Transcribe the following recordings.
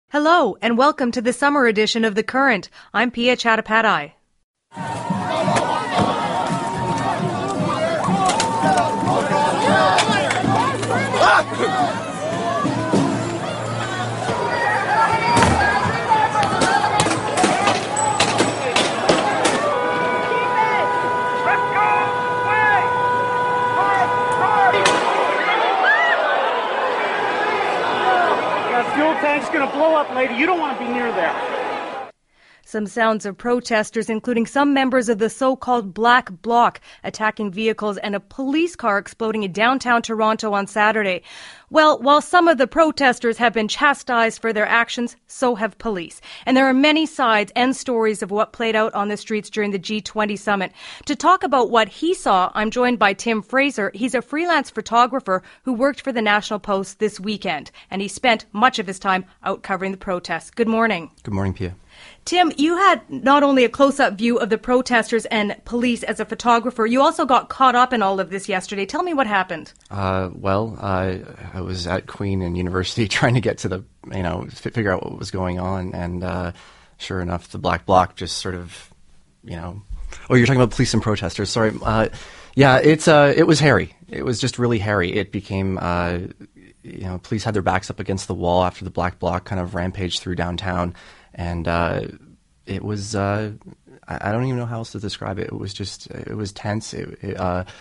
Hello, and welcome to the summer edition of The Current. I'm Pia Chattopadhyay. Fuel tank's going to blow up, lady. You don't want to be near there. Some sounds of protesters, including some members of the so-called Black Bloc, attacking vehicles and a police car exploding in downtown Toronto on Saturday. Well, while some of the protesters have been chastised for their actions, so have police. And there are many sides and stories of what played out on the streets during the G20 summit. To talk about what he saw, I'm joined by Tim Fraser. He's a freelance photographer who worked for the National Post this weekend, and he spent much of his time out covering the protests. Good morning. Good morning, Pia. Tim, you had not only a close-up view of the protesters and police as a photographer, you also got caught up in all of this yesterday. Tell me what happened. I was at Queen and University trying to get to the, figure out what was going on. And sure enough, the Black Bloc just sort of, Oh, you're talking about police and protesters. Sorry. It was hairy. It was just really hairy. It became, police had their backs up against the wall after the Black Bloc kind of rampaged through downtown. And it was, I don't even know how else to describe it. It was tense. It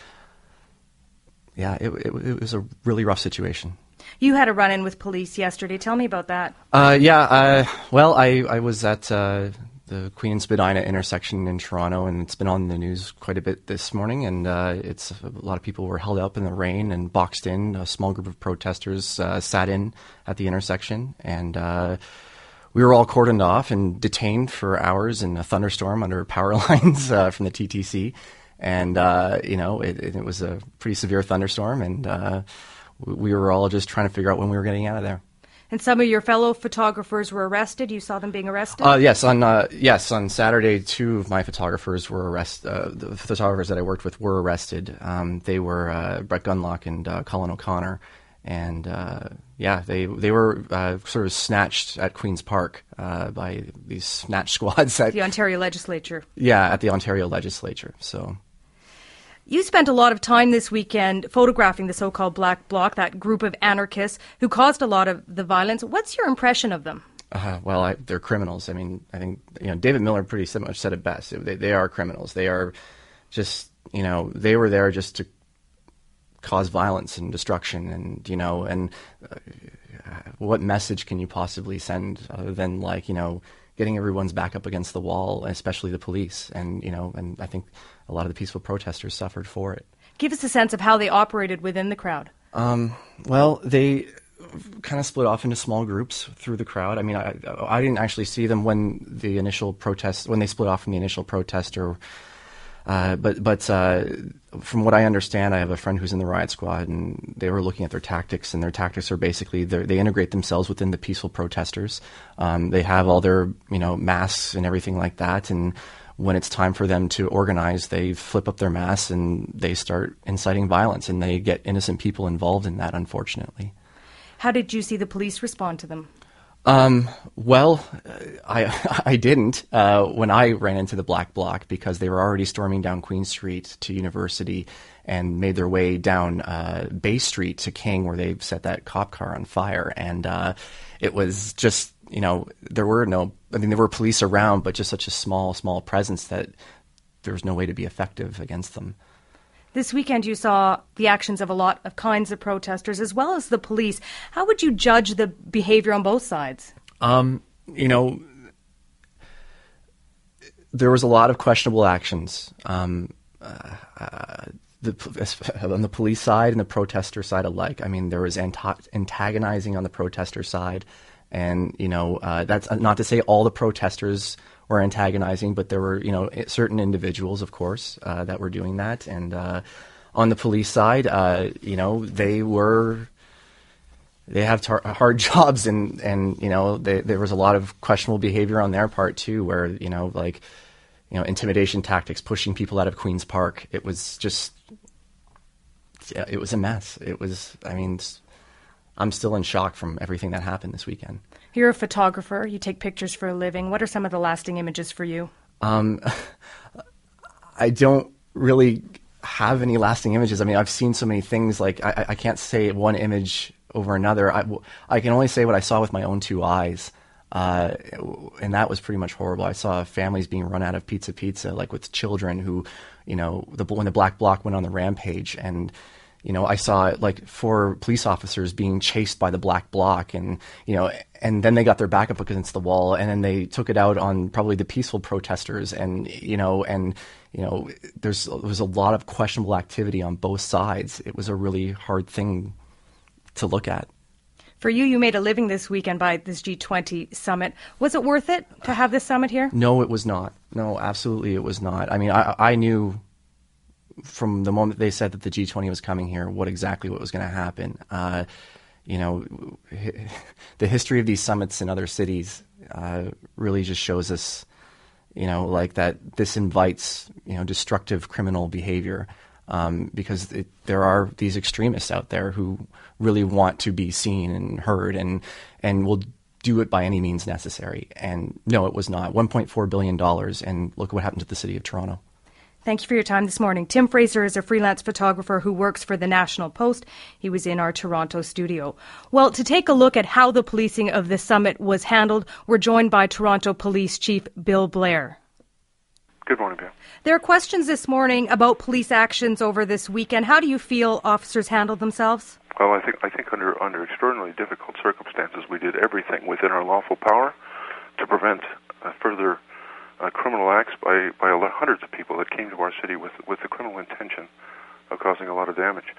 was a really rough situation. You had a run-in with police yesterday. Tell me about that. I was at the Queen and Spadina intersection in Toronto, and it's been on the news quite a bit this morning. And a lot of people were held up in the rain and boxed in. A small group of protesters sat in at the intersection, and we were all cordoned off and detained for hours in a thunderstorm under power lines from the TTC. And, it was a pretty severe thunderstorm, and we were all just trying to figure out when we were getting out of there. And some of your fellow photographers were arrested? You saw them being arrested? Yes. On Saturday, two of my photographers were arrested. The photographers that I worked with were arrested. They were Brett Gunlock and Colin O'Connor. And they were sort of snatched at Queen's Park by these snatch squads at the Ontario Legislature. Yeah, at the Ontario Legislature. So, you spent a lot of time this weekend photographing the so-called Black Bloc, that group of anarchists who caused a lot of the violence. What's your impression of them? They're criminals. I mean, I think David Miller pretty much said it best. They are criminals. They are just they were there just to cause violence and destruction, and what message can you possibly send other than getting everyone's back up against the wall, especially the police, and I think a lot of the peaceful protesters suffered for it. Give us a sense of how they operated within the crowd. They kind of split off into small groups through the crowd. I mean, I didn't actually see them when they split off from the initial protest, but from what I understand, I have a friend who's in the riot squad, and they were looking at their tactics, and their tactics are basically they integrate themselves within the peaceful protesters. They have all their masks and everything like that, and when it's time for them to organize, they flip up their masks and they start inciting violence, and they get innocent people involved in that, unfortunately. How did you see the police respond to them? I didn't when I ran into the Black Bloc, because they were already storming down Queen Street to University and made their way down Bay Street to King, where they set that cop car on fire. And it was just, there were police around, but just such a small presence that there was no way to be effective against them. This weekend you saw the actions of a lot of kinds of protesters as well as the police. How would you judge the behavior on both sides? There was a lot of questionable actions on the police side and the protester side alike. I mean, there was antagonizing on the protester side, and that's not to say all the protesters were antagonizing, but there were certain individuals, of course, that were doing that. And on the police side, they have hard jobs, and there was a lot of questionable behavior on their part too, where intimidation tactics, pushing people out of Queen's Park. It was just, it was a mess. I'm still in shock from everything that happened this weekend. You're a photographer. You take pictures for a living. What are some of the lasting images for you? I don't really have any lasting images. I mean, I've seen so many things, like I can't say one image over another. I can only say what I saw with my own two eyes. And that was pretty much horrible. I saw families being run out of pizza, like with children who, when the Black Bloc went on the rampage, and, I saw like 4 police officers being chased by the Black Bloc, and, and then they got their back up against the wall, and then they took it out on probably the peaceful protesters, and, there was a lot of questionable activity on both sides. It was a really hard thing to look at. For you, you made a living this weekend by this G20 summit. Was it worth it to have this summit here? No, it was not. No, absolutely it was not. I mean, I knew from the moment they said that the G20 was coming here what was going to happen. The history of these summits in other cities really just shows us, like that this invites, destructive criminal behavior. Because there are these extremists out there who really want to be seen and heard, and will do it by any means necessary. And no, it was not. $1.4 billion, and look what happened to the city of Toronto. Thank you for your time this morning. Tim Fraser is a freelance photographer who works for the National Post. He was in our Toronto studio. Well, to take a look at how the policing of the summit was handled, we're joined by Toronto Police Chief Bill Blair. Good morning, Bill. There are questions this morning about police actions over this weekend. How do you feel officers handled themselves? Well, I think under extraordinarily difficult circumstances, we did everything within our lawful power to prevent further criminal acts by hundreds of people that came to our city with the criminal intention of causing a lot of damage.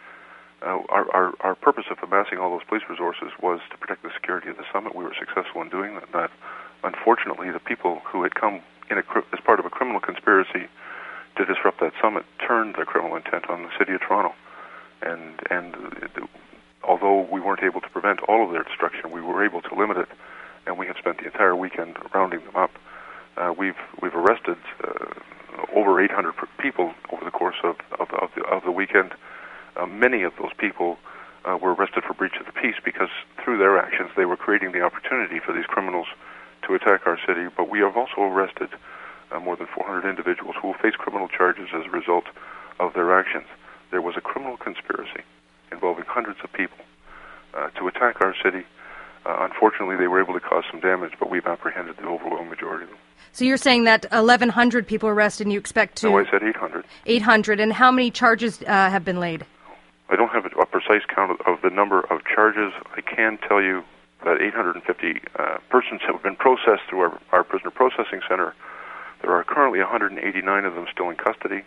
Our purpose of amassing all those police resources was to protect the security of the summit. We were successful in doing that. Unfortunately, the people who had come as part of a criminal conspiracy to disrupt that summit turned their criminal intent on the city of Toronto. And although we weren't able to prevent all of their destruction, we were able to limit it, and we have spent the entire weekend rounding them up. We've arrested over 800 people over the course of the weekend. Many of those people were arrested for breach of the peace because through their actions they were creating the opportunity for these criminals to attack our city. But we have also arrested more than 400 individuals who will face criminal charges as a result of their actions. There was a criminal conspiracy involving hundreds of people to attack our city. Unfortunately, they were able to cause some damage, but we've apprehended the overwhelming majority of them. So you're saying that 1,100 people arrested, and you expect to... No, I said 800. 800. And how many charges have been laid? I don't have a precise count of the number of charges. I can tell you that 850 persons have been processed through our prisoner processing center. There are currently 189 of them still in custody.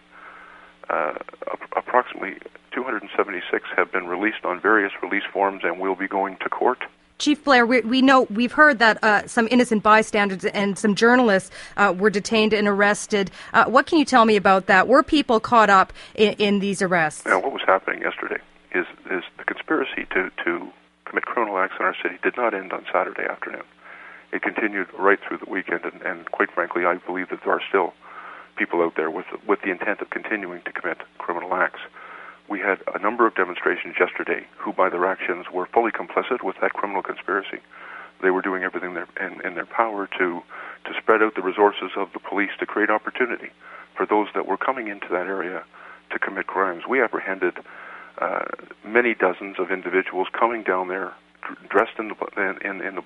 Approximately 276 have been released on various release forms and will be going to court. Chief Blair, we've heard that some innocent bystanders and some journalists were detained and arrested. What can you tell me about that? Were people caught up in these arrests? Now, what was happening yesterday is the conspiracy to commit criminal acts in our city did not end on Saturday afternoon. It continued right through the weekend, and quite frankly, I believe that there are still people out there with the intent of continuing to commit criminal acts. We had a number of demonstrations yesterday who, by their actions, were fully complicit with that criminal conspiracy. They were doing everything in their power to spread out the resources of the police to create opportunity for those that were coming into that area to commit crimes. We apprehended many dozens of individuals coming down there dressed in the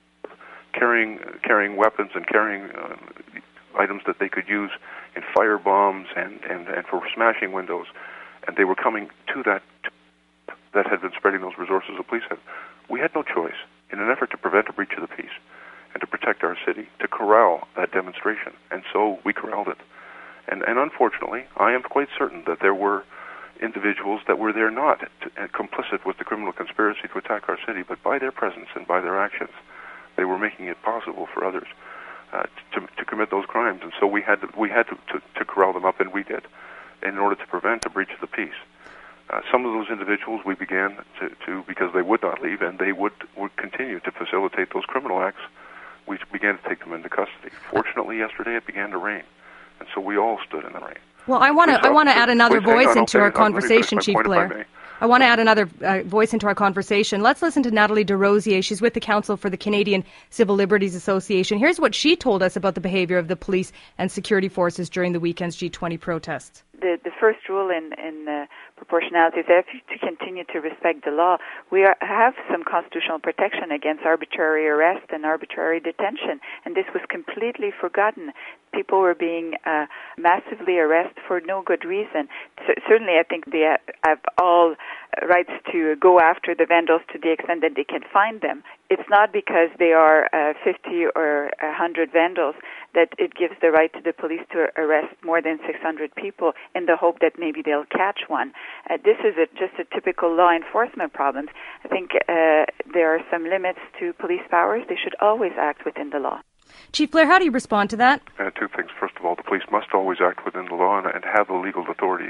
carrying weapons and carrying items that they could use in fire bombs and for smashing windows. And they were coming to that had been spreading those resources the police had. We had no choice, in an effort to prevent a breach of the peace and to protect our city, to corral that demonstration. And so we corralled it. And unfortunately, I am quite certain that there were individuals that were there not complicit with the criminal conspiracy to attack our city, but by their presence and by their actions, they were making it possible for others to commit those crimes. And so we had to corral them up, and we did, in order to prevent a breach of the peace. Some of those individuals we began to because they would not leave, and they would continue to facilitate those criminal acts, we began to take them into custody. Fortunately, yesterday it began to rain, and so we all stood in the rain. Well, I want to add another voice into our conversation, Chief Blair. I want to add another voice into our conversation. Let's listen to Natalie Desrosiers. She's with the Council for the Canadian Civil Liberties Association. Here's what she told us about the behavior of the police and security forces during the weekend's G20 protests. The first rule in proportionality is that if you continue to respect the law, we have some constitutional protection against arbitrary arrest and arbitrary detention, and this was completely forgotten. People were being massively arrested for no good reason. Certainly, I think they have all rights to go after the vandals to the extent that they can find them. It's not because they are 50 or 100 vandals that it gives the right to the police to arrest more than 600 people in the hope that maybe they'll catch one. This is just a typical law enforcement problem. I think there are some limits to police powers. They should always act within the law. Chief Blair, how do you respond to that? Two things. First of all, the police must always act within the law and have the legal authorities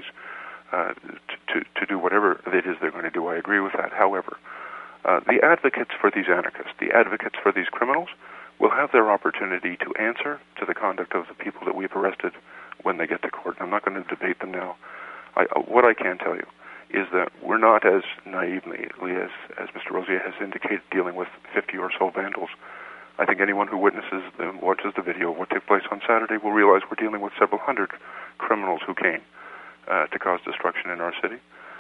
to do whatever it is they're going to do. I agree with that. However, the advocates for these anarchists, the advocates for these criminals, will have their opportunity to answer to the conduct of the people that we've arrested when they get to court. I'm not going to debate them now. What I can tell you is that we're not as naively as Mr. Rosier has indicated dealing with 50 or so vandals. I think anyone who witnesses them, watches the video of what took place on Saturday will realize we're dealing with several hundred criminals who came to cause destruction in our city.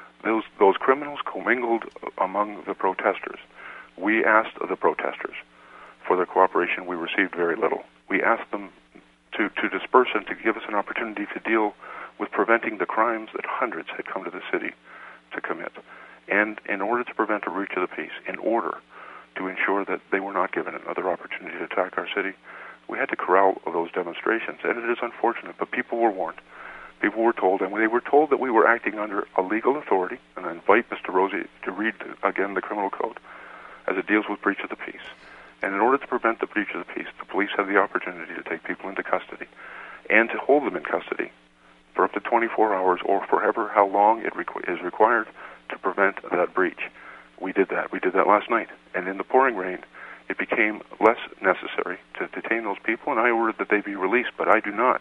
Those criminals commingled among the protesters. We asked the protesters for their cooperation. We received very little. We asked them to disperse and to give us an opportunity to deal with preventing the crimes that hundreds had come to the city to commit. And in order to prevent a breach of the peace, in order to ensure that they were not given another opportunity to attack our city, we had to corral those demonstrations. And it is unfortunate, but people were warned. People were told, and they were told that we were acting under a legal authority, and I invite Mr. Rosier to read again the criminal code as it deals with breach of the peace. And in order to prevent the breach of the peace, the police have the opportunity to take people into custody and to hold them in custody for up to 24 hours or forever how long it is required to prevent that breach. We did that. We did that last night. And in the pouring rain, it became less necessary to detain those people, and I ordered that they be released, but I do not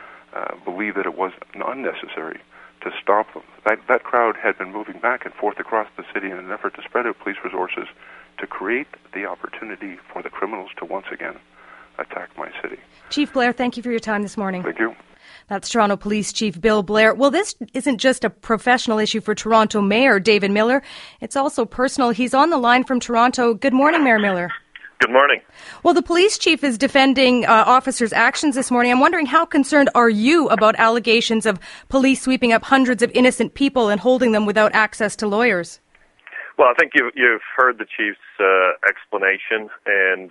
believe that it was unnecessary to stop them. That crowd had been moving back and forth across the city in an effort to spread out police resources to create the opportunity for the criminals to once again attack my city. Chief Blair, thank you for your time this morning. Thank you. That's Toronto Police Chief Bill Blair. Well, this isn't just a professional issue for Toronto Mayor David Miller. It's also personal. He's on the line from Toronto. Good morning, Mayor Miller. Good morning. Well, the police chief is defending officers' actions this morning. I'm wondering, how concerned are you about allegations of police sweeping up hundreds of innocent people and holding them without access to lawyers? Well, I think you've heard the chief's explanation, and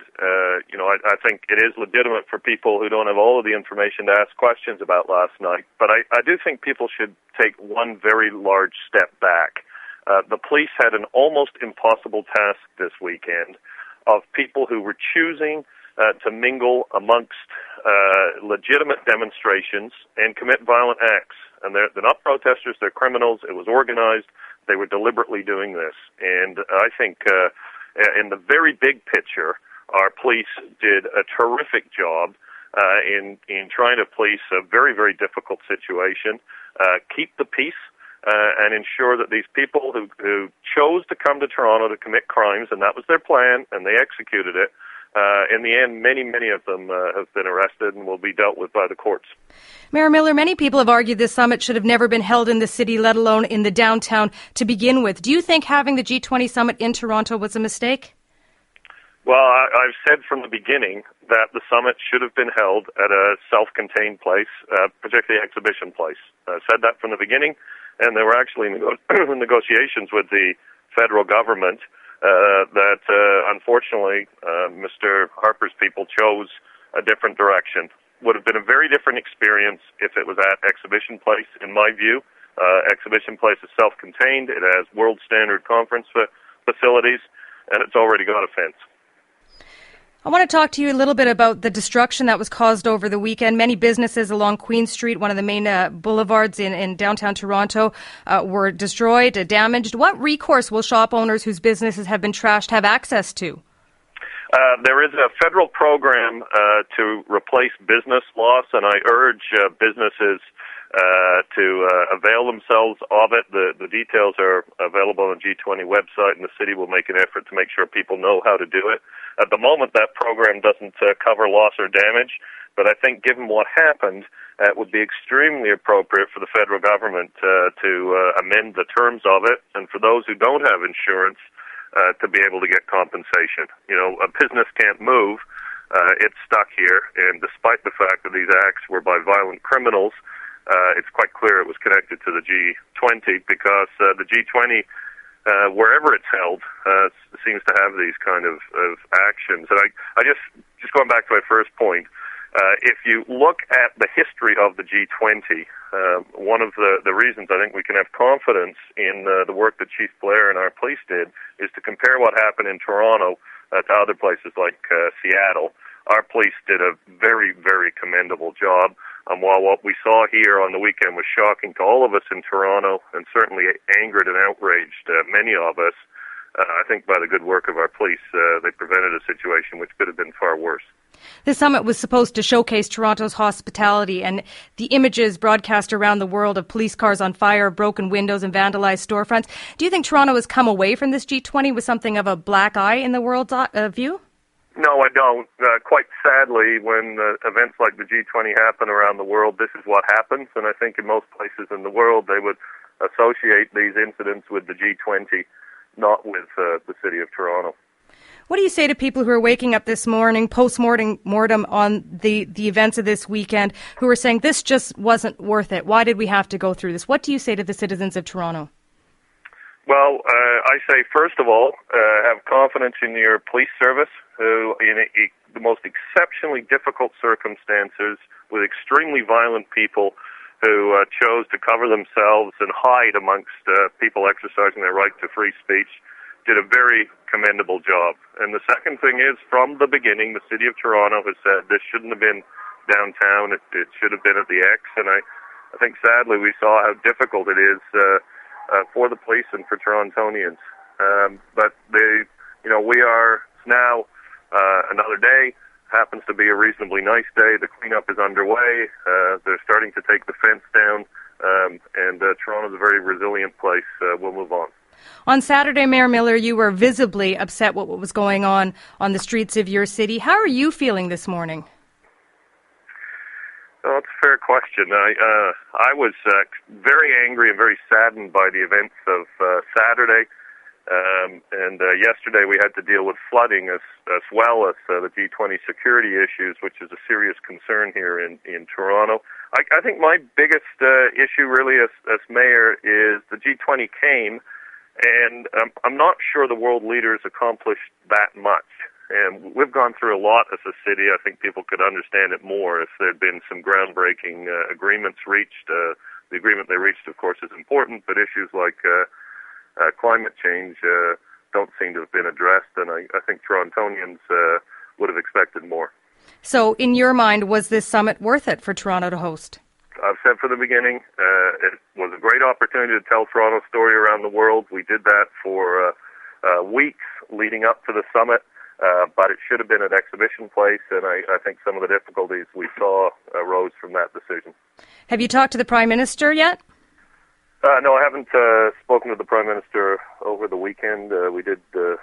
I think it is legitimate for people who don't have all of the information to ask questions about last night. But I do think people should take one very large step back. The police had an almost impossible task this weekend of people who were choosing to mingle amongst legitimate demonstrations and commit violent acts. And they're not protesters, they're criminals. It was organized. They were deliberately doing this. And I think in the very big picture, our police did a terrific job in trying to police a very, very difficult situation, keep the peace, and ensure that these people who chose to come to Toronto to commit crimes, and that was their plan, and they executed it, in the end, many, many of them have been arrested and will be dealt with by the courts. Mayor Miller, many people have argued this summit should have never been held in the city, let alone in the downtown to begin with. Do you think having the G20 summit in Toronto was a mistake? Well, I've said from the beginning that the summit should have been held at a self-contained place, particularly Exhibition Place. I said that from the beginning, and there were actually negotiations with the federal government that unfortunately Mr. Harper's people chose a different direction. Would have been a very different experience if it was at Exhibition Place, in my view. Exhibition Place is self-contained. It has world standard conference facilities, and it's already got a fence. I want to talk to you a little bit about the destruction that was caused over the weekend. Many businesses along Queen Street, one of the main boulevards in downtown Toronto, were destroyed, damaged. What recourse will shop owners whose businesses have been trashed have access to? There is a federal program to replace business loss, and I urge businesses to avail themselves of it. The details are available on the G20 website, and the city will make an effort to make sure people know how to do it. At the moment, that program doesn't cover loss or damage, but I think given what happened, it would be extremely appropriate for the federal government to amend the terms of it, and for those who don't have insurance, to be able to get compensation. You know, a business can't move. It's stuck here, and despite the fact that these acts were by violent criminals, it's quite clear it was connected to the G20 because the G20, wherever it's held, seems to have these kind of actions. And I just going back to my first point, if you look at the history of the G20, one of the reasons I think we can have confidence in the work that Chief Blair and our police did is to compare what happened in Toronto to other places like Seattle. Our police did a very, very commendable job. While what we saw here on the weekend was shocking to all of us in Toronto and certainly angered and outraged many of us, I think by the good work of our police, they prevented a situation which could have been far worse. The summit was supposed to showcase Toronto's hospitality, and the images broadcast around the world of police cars on fire, broken windows and vandalized storefronts. Do you think Toronto has come away from this G20 with something of a black eye in the world's view? No, I don't. Quite sadly, when events like the G20 happen around the world, this is what happens. And I think in most places in the world, they would associate these incidents with the G20, not with the city of Toronto. What do you say to people who are waking up this morning, post-mortem on the events of this weekend, who are saying this just wasn't worth it? Why did we have to go through this? What do you say to the citizens of Toronto? Well, I say, first of all, have confidence in your police service, who, in the most exceptionally difficult circumstances, with extremely violent people who chose to cover themselves and hide amongst people exercising their right to free speech, did a very commendable job. And the second thing is, from the beginning, the City of Toronto has said this shouldn't have been downtown, it should have been at the X, and I think sadly we saw how difficult it is for the police and for Torontonians. But we are now another day, happens to be a reasonably nice day, the cleanup is underway, they're starting to take the fence down, and Toronto's a very resilient place. We'll move on. On Saturday, Mayor Miller, you were visibly upset with what was going on the streets of your city. How are you feeling this morning? Oh, that's a fair question. I was very angry and very saddened by the events of Saturday. And yesterday we had to deal with flooding as well as the G20 security issues, which is a serious concern here in Toronto. I think my biggest issue really as mayor is the G20 came, and I'm not sure the world leaders accomplished that much. And we've gone through a lot as a city. I think people could understand it more if there had been some groundbreaking agreements reached. The agreement they reached, of course, is important, but issues like climate change don't seem to have been addressed, and I think Torontonians would have expected more. So, in your mind, was this summit worth it for Toronto to host? I've said from the beginning, it was a great opportunity to tell Toronto's story around the world. We did that for weeks leading up to the summit, but it should have been at Exhibition Place, and I think some of the difficulties we saw arose from that decision. Have you talked to the Prime Minister yet? No, I haven't spoken to the Prime Minister over the weekend. We did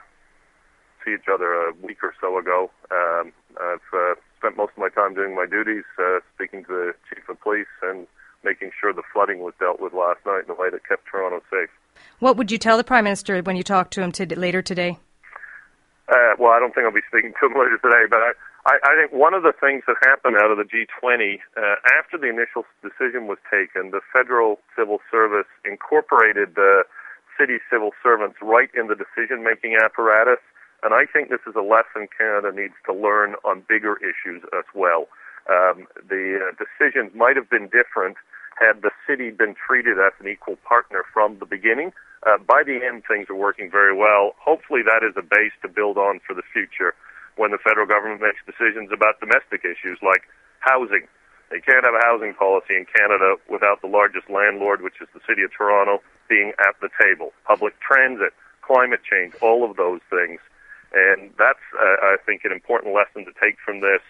see each other a week or so ago. I've spent most of my time doing my duties, speaking to the Chief of Police and making sure the flooding was dealt with last night in a way that kept Toronto safe. What would you tell the Prime Minister when you talk to him later today? Well, I don't think I'll be speaking to him later today, but I think one of the things that happened out of the G20, after the initial decision was taken, the Federal Civil Service incorporated the city civil servants right in the decision-making apparatus, and I think this is a lesson Canada needs to learn on bigger issues as well. The decisions might have been different had the city been treated as an equal partner from the beginning. By the end, things are working very well. Hopefully that is a base to build on for the future when the federal government makes decisions about domestic issues like housing. They can't have a housing policy in Canada without the largest landlord, which is the City of Toronto, being at the table. Public transit, climate change, all of those things. And that's, I think, an important lesson to take from this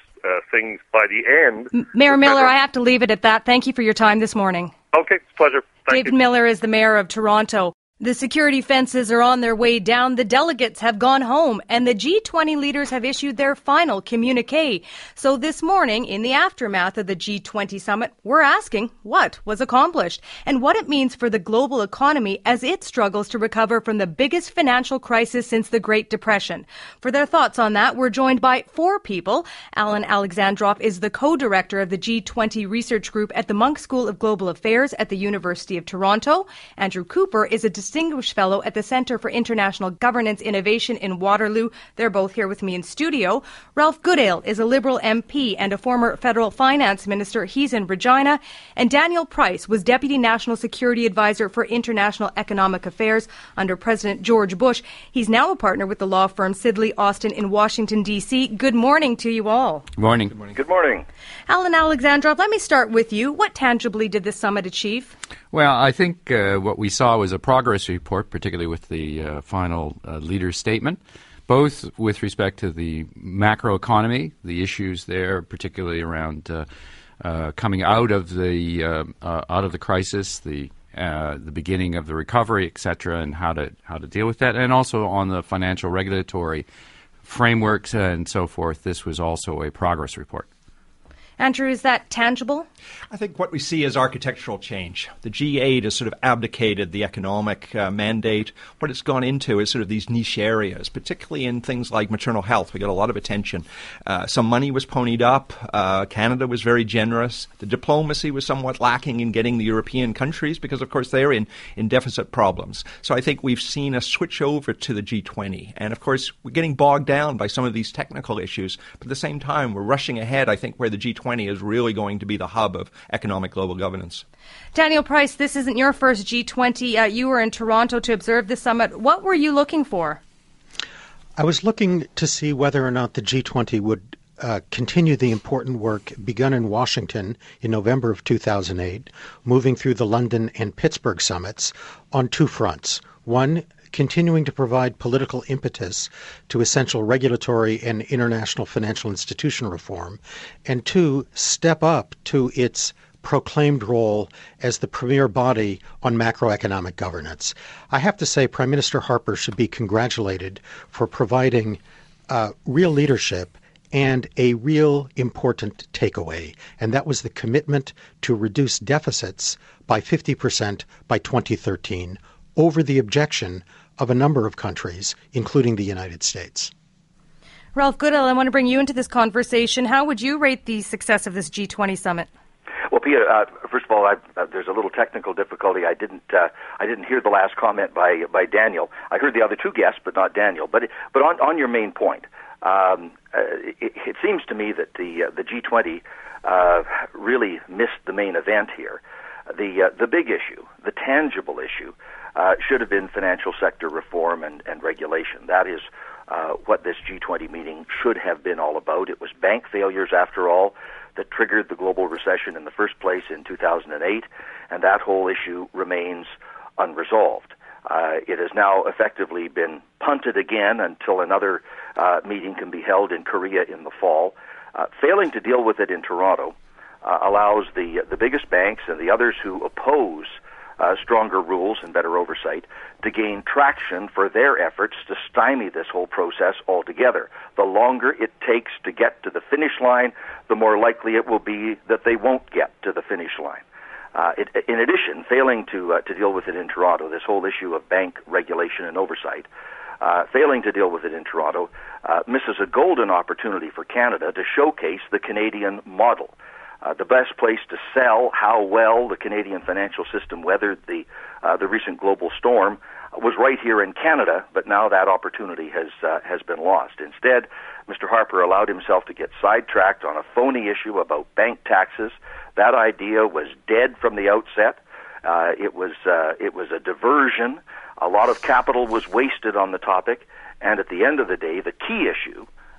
things by the end. Mayor Miller, I have to leave it at that. Thank you for your time this morning. Okay, it's a pleasure. Thank David you. Miller is the mayor of Toronto. The security fences are on their way down, the delegates have gone home, and the G20 leaders have issued their final communique. So this morning, in the aftermath of the G20 summit, we're asking what was accomplished and what it means for the global economy as it struggles to recover from the biggest financial crisis since the Great Depression. For their thoughts on that, we're joined by four people. Alan Alexandrov is the co-director of the G20 Research Group at the Munk School of Global Affairs at the University of Toronto. Andrew Cooper is a Distinguished Fellow at the Centre for International Governance Innovation in Waterloo. They're both here with me in studio. Ralph Goodale is a Liberal MP and a former federal finance minister. He's in Regina. And Daniel Price was Deputy National Security Advisor for International Economic Affairs under President George Bush. He's now a partner with the law firm Sidley Austin in Washington, D.C. Good morning to you all. Morning. Good morning. Good morning. Alan Alexandrov, let me start with you. What tangibly did this summit achieve? Well, I think what we saw was a progress report, particularly with the final leader's statement, both with respect to the macroeconomy, the issues there, particularly around coming out of the crisis, the beginning of the recovery, etc., and how to deal with that, and also on the financial regulatory frameworks and so forth. This was also a progress report. Andrew, is that tangible? I think what we see is architectural change. The G8 has sort of abdicated the economic mandate. What it's gone into is sort of these niche areas, particularly in things like maternal health. We got a lot of attention. Some money was ponied up. Canada was very generous. The diplomacy was somewhat lacking in getting the European countries because, of course, they're in deficit problems. So I think we've seen a switch over to the G20. And, of course, we're getting bogged down by some of these technical issues. But at the same time, we're rushing ahead, I think, where the G20 is really going to be the hub of economic global governance. Daniel Price, this isn't your first G20. You were in Toronto to observe the summit. What were you looking for? I was looking to see whether or not the G20 would continue the important work begun in Washington in November of 2008, moving through the London and Pittsburgh summits on two fronts. One, continuing to provide political impetus to essential regulatory and international financial institution reform, and two, step up to its proclaimed role as the premier body on macroeconomic governance. I have to say Prime Minister Harper should be congratulated for providing real leadership and a real important takeaway, and that was the commitment to reduce deficits by 50% by 2013 over the objection of a number of countries, including the United States. Ralph Goodale, I want to bring you into this conversation. How would you rate the success of this G20 summit? Well, Pia, first of all, there's a little technical difficulty. I didn't hear the last comment by Daniel. I heard the other two guests, but not Daniel. But on your main point, it seems to me that the G20 really missed the main event here. The big issue, the tangible issue, should have been financial sector reform and regulation. That is what this G20 meeting should have been all about. It was bank failures, after all, that triggered the global recession in the first place in 2008, and that whole issue remains unresolved. It has now effectively been punted again until another meeting can be held in Korea in the fall. Failing to deal with it in Toronto allows the biggest banks and the others who oppose stronger rules and better oversight to gain traction for their efforts to stymie this whole process altogether. The longer it takes to get to the finish line, the more likely it will be that they won't get to the finish line. In addition, failing to deal with it in Toronto, this whole issue of bank regulation and oversight, failing to deal with it in Toronto misses a golden opportunity for Canada to showcase the Canadian model. The best place to sell how well the Canadian financial system weathered the recent global storm was right here in Canada, but now that opportunity has been lost. Instead, Mr. Harper allowed himself to get sidetracked on a phony issue about bank taxes. That idea was dead from the outset. It was a diversion. A lot of capital was wasted on the topic, and at the end of the day, the key issue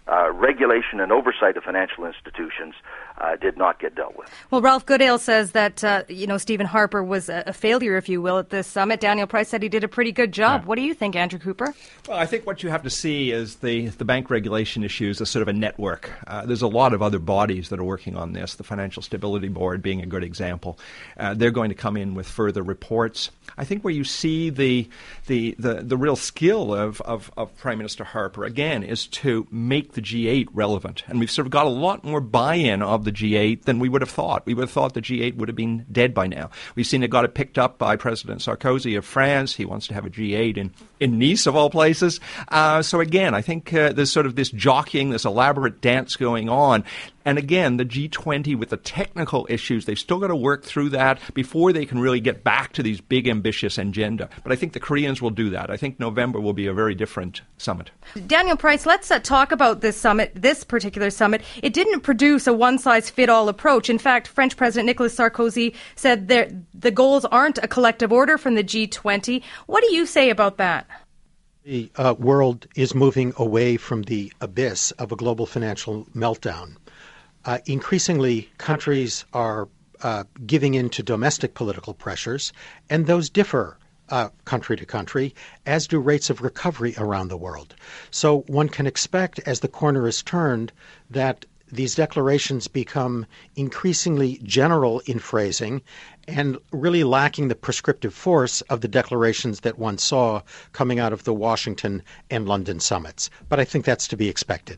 regulation and oversight of financial institutions did not get dealt with. Well, Ralph Goodale says that, Stephen Harper was a failure, if you will, at this summit. Daniel Price said he did a pretty good job. Yeah. What do you think, Andrew Cooper? Well, I think what you have to see is the bank regulation issues as sort of a network. There's a lot of other bodies that are working on this, the Financial Stability Board being a good example. They're going to come in with further reports. I think where you see the real skill of Prime Minister Harper, again, is to make the G8 relevant. And we've sort of got a lot more buy-in of the G8 than we would have thought. We would have thought the G8 would have been dead by now. We've seen it got it picked up by President Sarkozy of France. He wants to have a G8 in Nice, of all places. So again, I think there's sort of this jockeying, this elaborate dance going on. And again, the G20 with the technical issues, they've still got to work through that before they can really get back to these big, ambitious agenda. But I think the Koreans will do that. I think November will be a very different summit. Daniel Price, let's talk about this summit, this particular summit. It didn't produce a one-size-fit-all approach. In fact, French President Nicolas Sarkozy said the goals aren't a collective order from the G20. What do you say about that? The world is moving away from the abyss of a global financial meltdown. Increasingly, countries are giving in to domestic political pressures, and those differ country to country, as do rates of recovery around the world. So one can expect, as the corner is turned, that these declarations become increasingly general in phrasing and really lacking the prescriptive force of the declarations that one saw coming out of the Washington and London summits. But I think that's to be expected.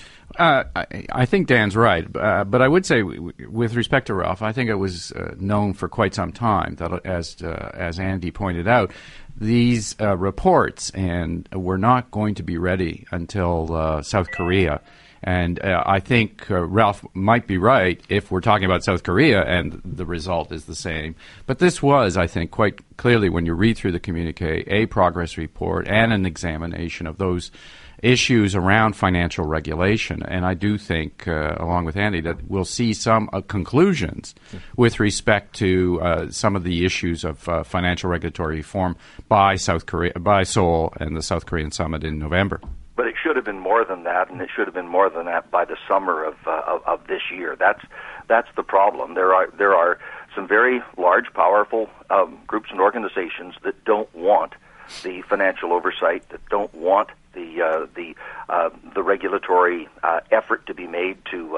I think Dan's right, but I would say, with respect to Ralph, I think it was known for quite some time that, as Andy pointed out, these reports were not going to be ready until South Korea. And I think Ralph might be right if we're talking about South Korea and the result is the same. But this was, I think, quite clearly, when you read through the communique, a progress report and an examination of those issues around financial regulation. And I do think, along with Andy, that we'll see some conclusions with respect to some of the issues of financial regulatory reform by Seoul and the South Korean summit in November. But it should have been more than that, and it should have been more than that by the summer of this year. That's the problem. There are some very large, powerful groups and organizations that don't want the financial oversight, that don't want the regulatory effort to be made to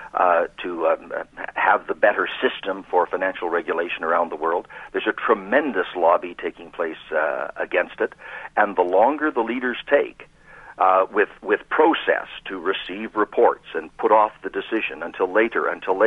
have the better system for financial regulation around the world. There's a tremendous lobby taking place against it, and the longer the leaders take with process to receive reports and put off the decision until later,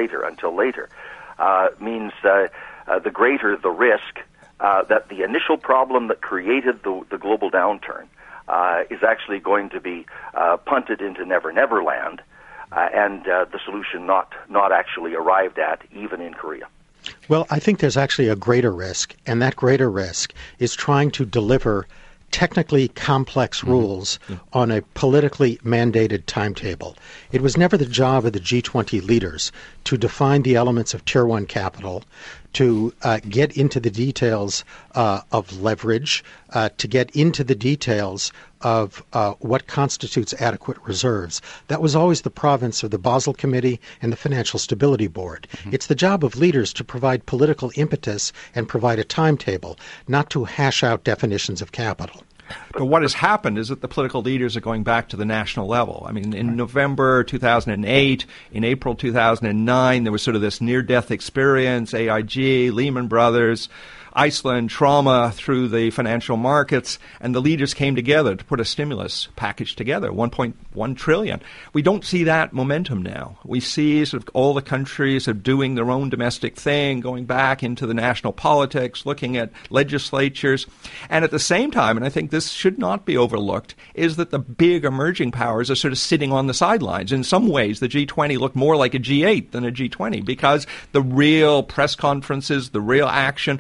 means the greater the risk that the initial problem that created the global downturn is actually going to be punted into Never Never Land, and the solution not actually arrived at, even in Korea. Well, I think there's actually a greater risk, and that greater risk is trying to deliver technically complex rules on a politically mandated timetable. It was never the job of the G20 leaders to define the elements of Tier 1 capital, to get into the details of leverage, to get into the details of what constitutes adequate reserves. That was always the province of the Basel Committee and the Financial Stability Board. It's the job of leaders to provide political impetus and provide a timetable, not to hash out definitions of capital. But what has happened is that the political leaders are going back to the national level. I mean, in November 2008, in April 2009, there was sort of this near-death experience, AIG, Lehman Brothers, Iceland, trauma through the financial markets, and the leaders came together to put a stimulus package together, $1.1 trillion. We don't see that momentum now. We see sort of all the countries sort of doing their own domestic thing, going back into the national politics, looking at legislatures. And at the same time, and I think this should not be overlooked, is that the big emerging powers are sort of sitting on the sidelines. In some ways, the G20 looked more like a G8 than a G20 because the real press conferences, the real action was done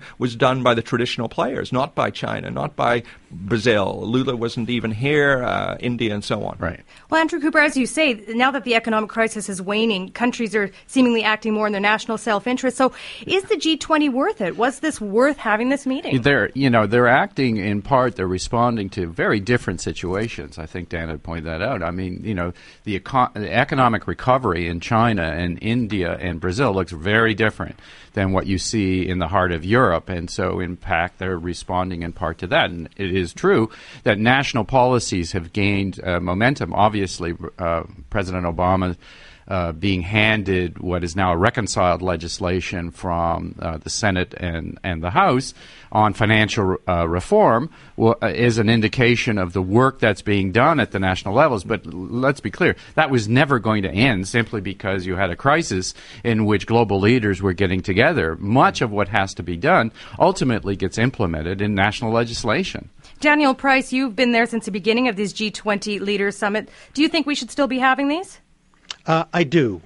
done by the traditional players, not by China, not by Brazil. Lula wasn't even here, India, and so on. Right. Well, Andrew Cooper, as you say, now that the economic crisis is waning, countries are seemingly acting more in their national self-interest. So is the G20 worth it? Was this worth having this meeting? They're acting in part, they're responding to very different situations. I think Dan had pointed that out. I mean, the economic recovery in China and India and Brazil looks very different than what you see in the heart of Europe. And so, in fact, they're responding in part to that. And it is true that national policies have gained momentum. Obviously, President Obama being handed what is now a reconciled legislation from the Senate and the House on financial reform is an indication of the work that's being done at the national levels. But let's be clear, that was never going to end simply because you had a crisis in which global leaders were getting together. Much of what has to be done ultimately gets implemented in national legislation. Daniel Price, you've been there since the beginning of this G20 Leaders Summit. Do you think we should still be having these? I do.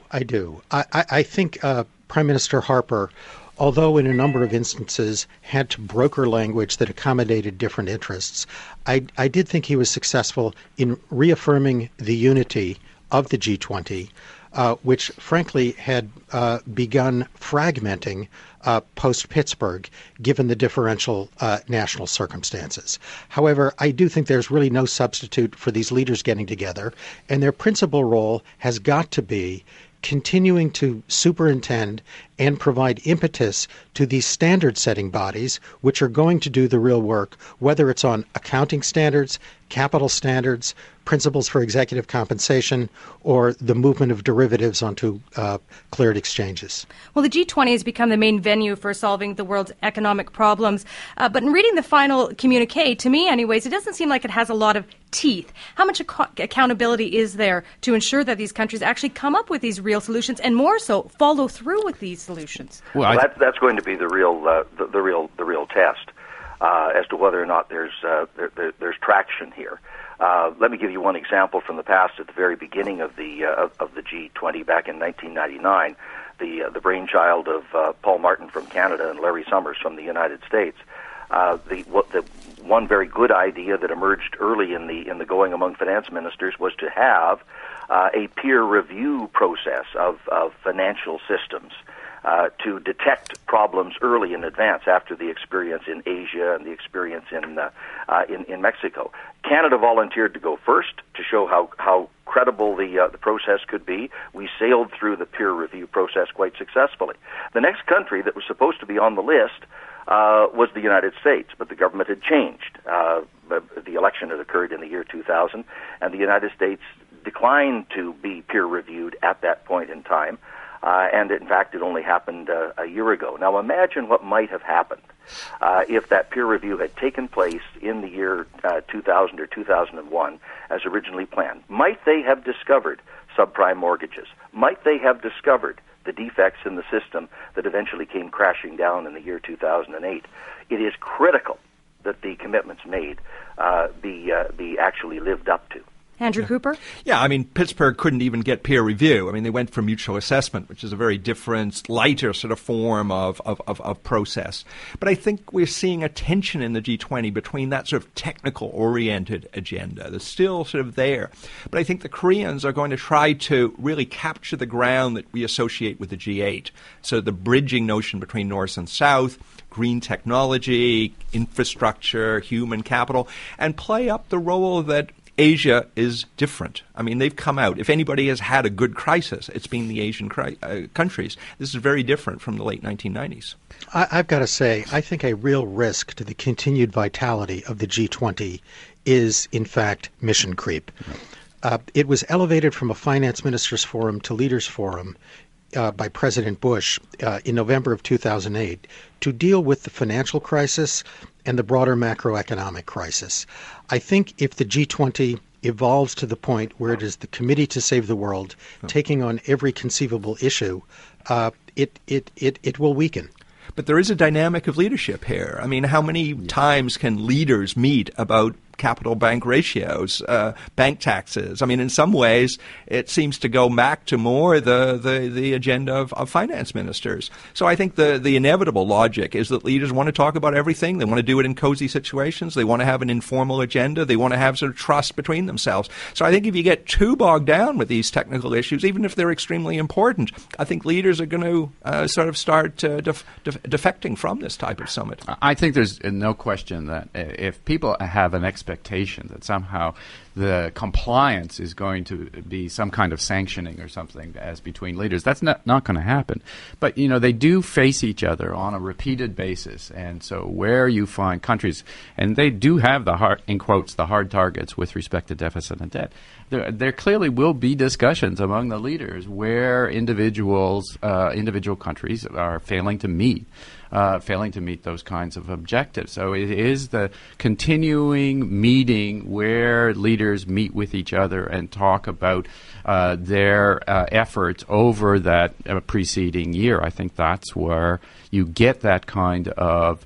I think Prime Minister Harper, although in a number of instances had to broker language that accommodated different interests, I did think he was successful in reaffirming the unity of the G20, which frankly had begun fragmenting post-Pittsburgh, given the differential national circumstances. However, I do think there's really no substitute for these leaders getting together, and their principal role has got to be continuing to superintend and provide impetus to these standard-setting bodies, which are going to do the real work, whether it's on accounting standards, capital standards, principles for executive compensation, or the movement of derivatives onto cleared exchanges. Well, the G20 has become the main venue for solving the world's economic problems. But in reading the final communique, to me anyways, it doesn't seem like it has a lot of teeth. How much accountability is there to ensure that these countries actually come up with these real solutions and more so follow through with these solutions? Well, that's going to be the real test as to whether or not there's traction here. Let me give you one example from the past. At the very beginning of the G20 back in 1999, the brainchild of Paul Martin from Canada and Larry Summers from the United States. The one very good idea that emerged early in the going among finance ministers was to have a peer review process of financial systems to detect problems early in advance after the experience in Asia and the experience in Mexico. Canada volunteered to go first to show how credible the process could be. We sailed through the peer review process quite successfully. The next country that was supposed to be on the list was the United States, but the government had changed. The election had occurred in the year 2000, and the United States declined to be peer reviewed at that point in time. And in fact, it only happened a year ago. Now imagine what might have happened if that peer review had taken place in the year 2000 or 2001 as originally planned. Might they have discovered subprime mortgages? Might they have discovered the defects in the system that eventually came crashing down in the year 2008? It is critical that the commitments made be actually lived up to. Andrew Cooper? Yeah, I mean, Pittsburgh couldn't even get peer review. I mean, they went for mutual assessment, which is a very different, lighter sort of form of process. But I think we're seeing a tension in the G20 between that sort of technical-oriented agenda that's still sort of there. But I think the Koreans are going to try to really capture the ground that we associate with the G8. So the bridging notion between North and South, green technology, infrastructure, human capital, and play up the role that Asia is different. I mean, they've come out. If anybody has had a good crisis, it's been the Asian countries. This is very different from the late 1990s. I've got to say, I think a real risk to the continued vitality of the G20 is, in fact, mission creep. It was elevated from a finance ministers forum to leaders forum by President Bush in November of 2008 to deal with the financial crisis and the broader macroeconomic crisis. I think if the G20 evolves to the point where it is the Committee to Save the World taking on every conceivable issue, it will weaken. But there is a dynamic of leadership here. I mean, how many times can leaders meet about capital bank ratios, bank taxes. I mean, in some ways, it seems to go back to more the agenda of finance ministers. So I think the inevitable logic is that leaders want to talk about everything. They want to do it in cozy situations. They want to have an informal agenda. They want to have sort of trust between themselves. So I think if you get too bogged down with these technical issues, even if they're extremely important, I think leaders are going to sort of start defecting from this type of summit. I think there's no question that if people have an expectation that somehow the compliance is going to be some kind of sanctioning or something as between leaders, that's not going to happen. But, they do face each other on a repeated basis. And so where you find countries, and they do have the hard, in quotes, the hard targets with respect to deficit and debt, there clearly will be discussions among the leaders where individual countries are failing to meet those kinds of objectives. So it is the continuing meeting where leaders meet with each other and talk about their efforts over that preceding year. I think that's where you get that kind of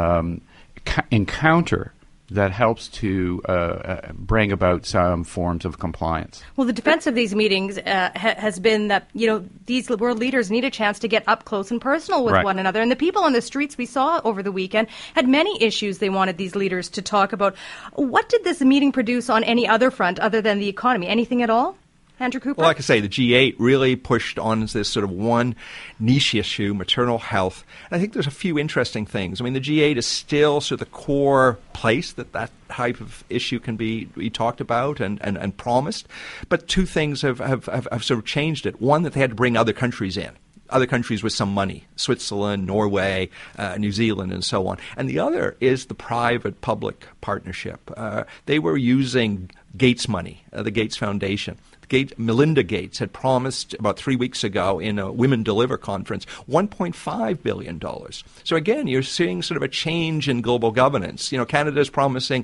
encounter that helps to bring about some forms of compliance. Well, the defense of these meetings has been that, these world leaders need a chance to get up close and personal with one another. And the people on the streets we saw over the weekend had many issues they wanted these leaders to talk about. What did this meeting produce on any other front other than the economy? Anything at all? Andrew Cooper? Well, like I say, the G8 really pushed on this sort of one niche issue, maternal health. And I think there's a few interesting things. I mean, the G8 is still sort of the core place that type of issue can be talked about and promised. But two things have sort of changed it. One, that they had to bring other countries in. Other countries with some money, Switzerland, Norway, New Zealand, and so on. And the other is the private-public partnership. They were using Gates money, the Gates Foundation. Melinda Gates had promised about 3 weeks ago in a Women Deliver conference $1.5 billion. So again, you're seeing sort of a change in global governance. Canada is promising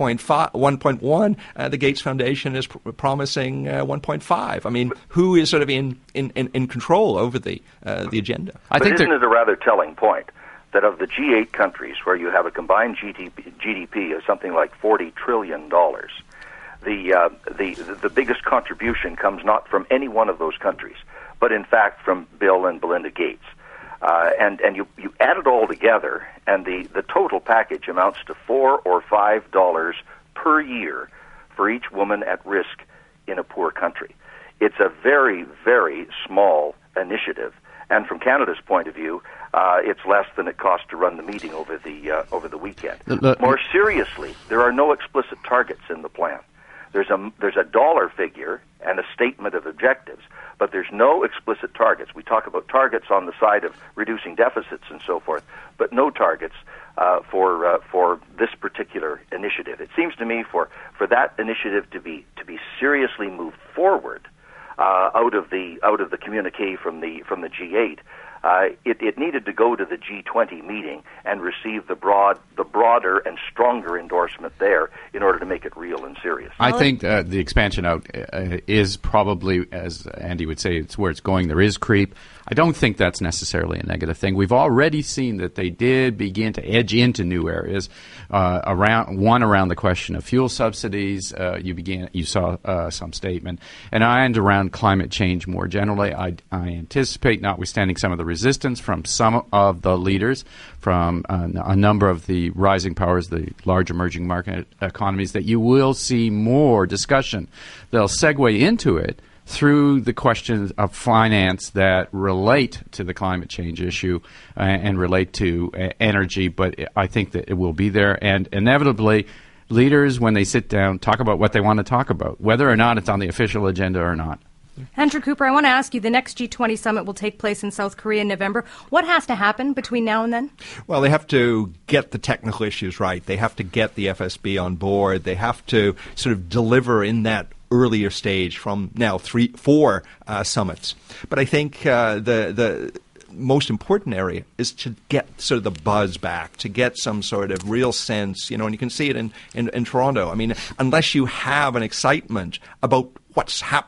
1.1. The Gates Foundation is promising 1.5. I mean, who is sort of in control over the agenda? But isn't it a rather telling point that of the G8 countries where you have a combined GDP of something like $40 trillion, the biggest contribution comes not from any one of those countries, but in fact from Bill and Belinda Gates. And you add it all together, and the total package amounts to $4 or $5 per year for each woman at risk in a poor country. It's a very, very small initiative. And from Canada's point of view, it's less than it cost to run the meeting over the weekend. More seriously, there are no explicit targets in the plan. There's a dollar figure and a statement of objectives, but there's no explicit targets. We talk about targets on the side of reducing deficits and so forth, but no targets for this particular initiative. It seems to me for that initiative to be seriously moved forward out of the communique from the G8. It needed to go to the G20 meeting and receive the broader and stronger endorsement there in order to make it real and serious. I think the expansion out is probably, as Andy would say, it's where it's going. There is creep. I don't think that's necessarily a negative thing. We've already seen that they did begin to edge into new areas around the question of fuel subsidies. You saw some statement, and around climate change more generally. I anticipate, notwithstanding some of the resistance from some of the leaders, from a number of the rising powers, the large emerging market economies, that you will see more discussion. They'll segue into it through the questions of finance that relate to the climate change issue and relate to energy, but I think that it will be there. And inevitably, leaders, when they sit down, talk about what they want to talk about, whether or not it's on the official agenda or not. Andrew Cooper, I want to ask you, the next G20 summit will take place in South Korea in November. What has to happen between now and then? Well, they have to get the technical issues right. They have to get the FSB on board. They have to sort of deliver in that earlier stage from now 4 summits. But I think the most important area is to get sort of the buzz back, to get some sort of real sense, and you can see it in Toronto. I mean, unless you have an excitement about what's happening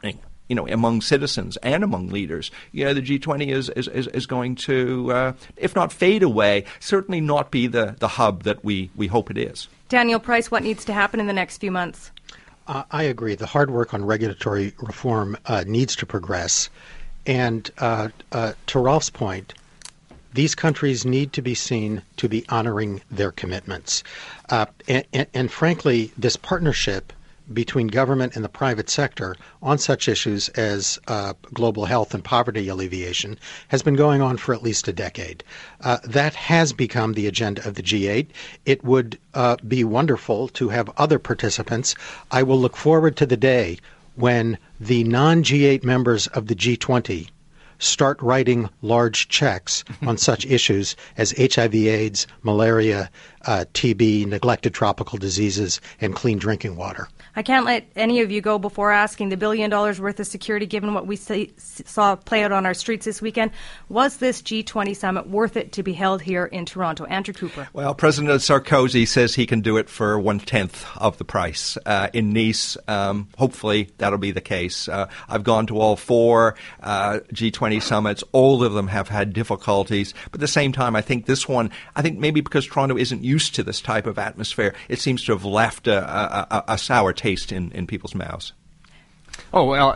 among citizens and among leaders, the G20 is going to, if not fade away, certainly not be the hub that we hope it is. Daniel Price, what needs to happen in the next few months? I agree. The hard work on regulatory reform needs to progress. And to Rolf's point, these countries need to be seen to be honoring their commitments. And frankly, this partnership between government and the private sector on such issues as global health and poverty alleviation has been going on for at least a decade. That has become the agenda of the G8. It would be wonderful to have other participants. I will look forward to the day when the non-G8 members of the G20 start writing large checks on such issues as HIV/AIDS, malaria, TB, neglected tropical diseases, and clean drinking water. I can't let any of you go before asking the $1 billion worth of security, given what we saw play out on our streets this weekend. Was this G20 summit worth it to be held here in Toronto? Andrew Cooper. Well, President Sarkozy says he can do it for 1/10 of the price. In Nice, hopefully that'll be the case. I've gone to all 4 G20 summits. All of them have had difficulties. But at the same time, I think this one, maybe because Toronto isn't used to this type of atmosphere, it seems to have left a sour taste in people's mouths. Oh, well,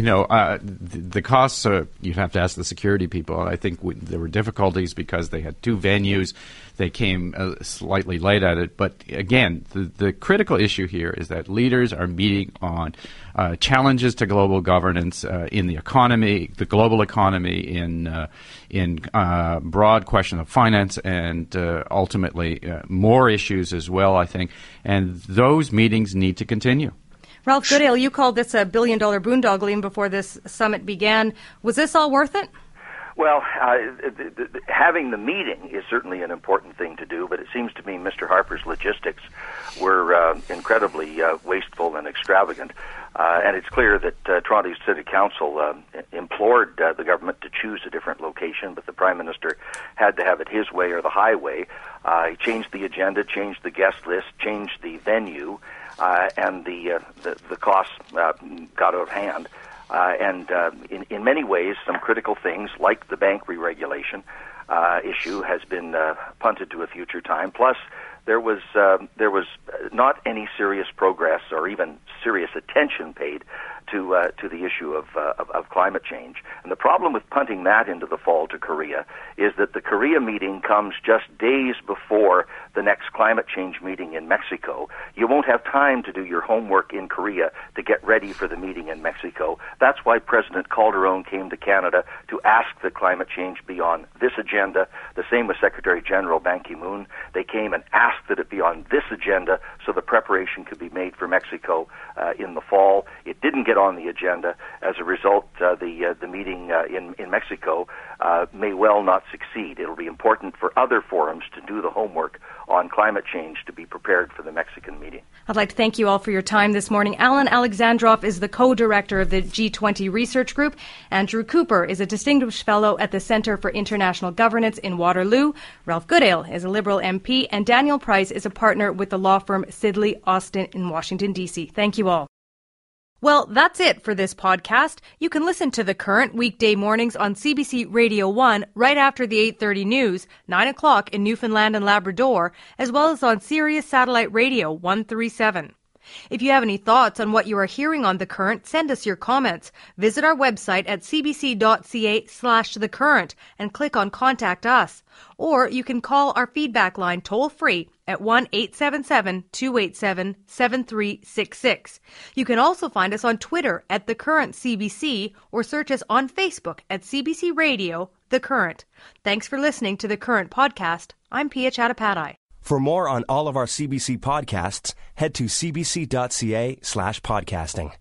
the costs, you'd have to ask the security people. I think there were difficulties because they had 2 venues. They came slightly late at it. But again, the critical issue here is that leaders are meeting on challenges to global governance in the economy, the global economy, in broad question of finance, and ultimately more issues as well, I think. And those meetings need to continue. Ralph Goodale, you called this a $1 billion boondoggle even before this summit began. Was this all worth it? Well, having the meeting is certainly an important thing to do, but it seems to me Mr. Harper's logistics were incredibly wasteful and extravagant. And it's clear that Toronto City Council implored the government to choose a different location, but the Prime Minister had to have it his way or the highway. He changed the agenda, changed the guest list, changed the venue, and the costs got out of hand. And in many ways, some critical things like the bank re-regulation issue has been punted to a future time. Plus, there was not any serious progress or even serious attention paid to the issue of climate change. And the problem with punting that into the fall to Korea is that the Korea meeting comes just days before the next climate change meeting in Mexico. You won't have time to do your homework in Korea to get ready for the meeting in Mexico. That's why President Calderon came to Canada to ask that climate change be on this agenda. The same with Secretary General Ban Ki-moon. They came and asked that it be on this agenda so the preparation could be made for Mexico in the fall. It didn't get on the agenda. As a result, the meeting in Mexico may well not succeed. It'll be important for other forums to do the homework on climate change to be prepared for the Mexican meeting. I'd like to thank you all for your time this morning. Alan Alexandrov is the co-director of the G20 Research Group. Andrew Cooper is a distinguished fellow at the Centre for International Governance in Waterloo. Ralph Goodale is a Liberal MP. And Daniel Price is a partner with the law firm Sidley Austin in Washington, D.C. Thank you all. Well, that's it for this podcast. You can listen to The Current weekday mornings on CBC Radio 1 right after the 8:30 news, 9 o'clock in Newfoundland and Labrador, as well as on Sirius Satellite Radio 137. If you have any thoughts on what you are hearing on The Current, send us your comments. Visit our website at cbc.ca/thecurrent and click on Contact Us. Or you can call our feedback line toll-free at 1-877-287-7366. You can also find us on Twitter at The Current CBC or search us on Facebook at CBC Radio The Current. Thanks for listening to The Current podcast. I'm Pia Chattopadhyay. For more on all of our CBC podcasts, head to cbc.ca/podcasting.